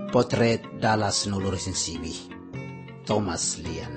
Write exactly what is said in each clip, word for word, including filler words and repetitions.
Potret Dallas nulurin siwi Thomas Lian.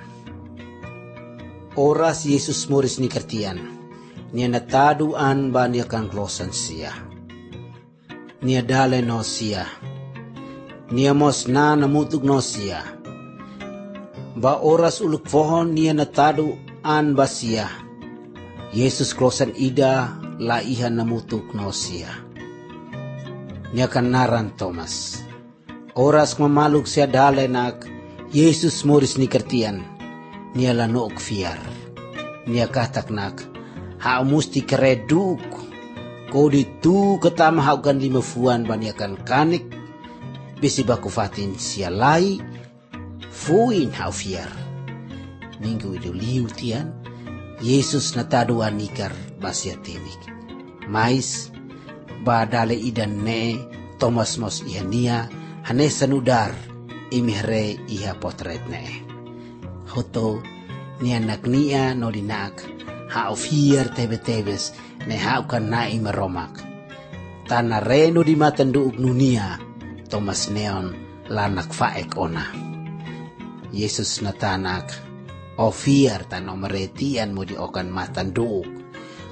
Oras Yesus moris ni kertian, niya nataduan ba niya kang klosan siya. Niya dale no siya, niya mos na namutug no siya. Ba oras uluk pohon niya nataduan ba siya. Yesus klosan ida laihan namutug no siya. Niya kanaran Thomas. Oras mamalug siya dale nak, Yesus moris ni kertian, niya lanook fiar. Niya katak nak, hao musti kereduk, ko ditu ketama hao kan lima fuan ba niya kan kanik, bisi baku fatin siya lai, fuin hao fiar. Minggu itu liu tian, Yesus nataduan nikar basya tinik. Mais, ba dale idan ne, Thomas mos iha niya, hane sanudar imihre iha potret ne. Hoto niya naknia no dinak hao fier tebe-tebes ne hao kan na imeromak. Tana reno di matanduug nunia Thomas neon lanak faek ona. Yesus natanak o fier tano meretian mo di okan matanduug.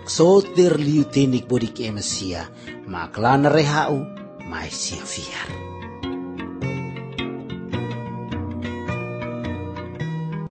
Sotir liu tinik bodik emesia maklana rehau mai sia fier.